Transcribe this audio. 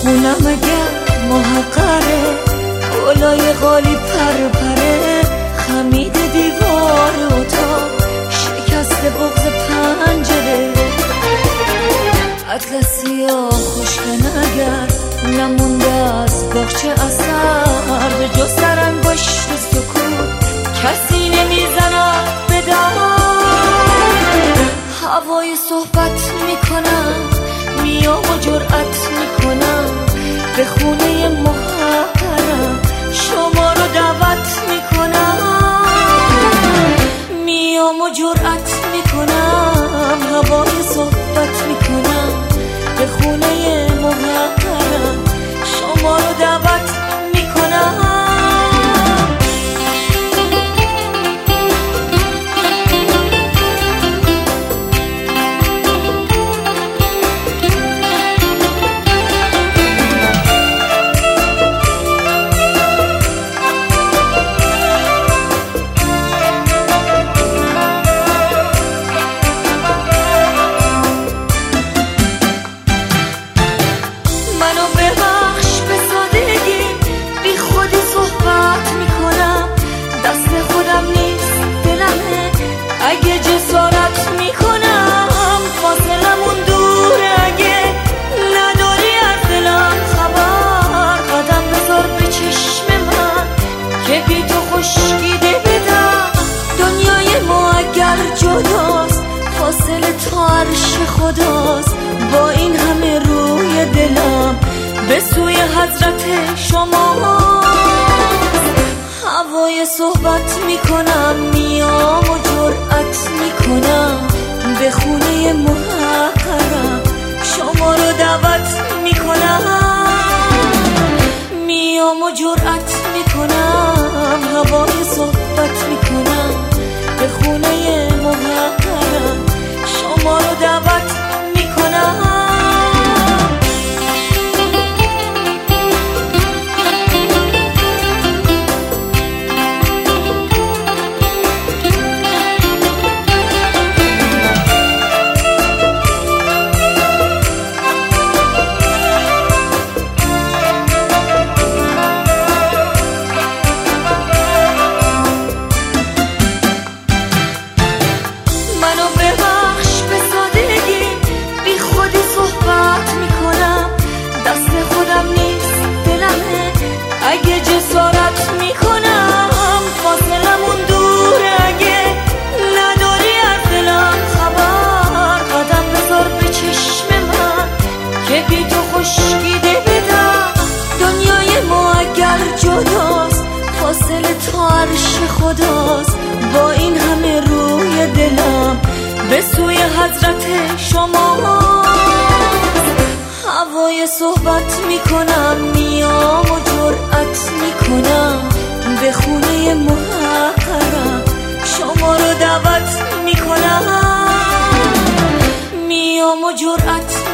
خونم اگر محقره، گلای قالی پر پره، خمید دیوار اتاق، شکست بغض پنجره. اطلسی ها خوشگن اگر نمونده از باغچه اثر، به جز در انگشت سکوت کسی نمیزند به در. هوای صحبت میکنم، میام و جرأت میکنم، به خونه محقرم شما رو دعوت میکنم. میام و جرأت میکنم، هوای صحبت میکنم، به خونه محقرم شما رو دعوت میکنم. اگه جسارت میکنم فاصلمون دوره، اگه نداری از دلم خبر، قدم بذار به چشم من که بی تو خشکیده بدم. دنیای ما اگر جداست فاصله تا عرش خداست، با این همه روی دلم به سوی حضرت شما. هوای صحبت میکنم، میام و جرأت میکنم، به خونه محقرم شما رو دعوت میکنم. میام و جرأت میکنم، هوای صحبت میکنم، به خونه محقرم شما رو دعوت میکنم. اگه جسارت میکنم فاصلمون دوره، اگه نداری از دلم خبر، قدم بذار به چشم من که بی تو خشکیده بدم. دنیای ما اگر جداست فاصله تا عرش خداست، با این همه روی دلم به سوی حضرت شما. هوای صحبت میکنم، میام و جرأت میکنم، به خونه محقرم شما رو دعوت میکنم. میام و جرأت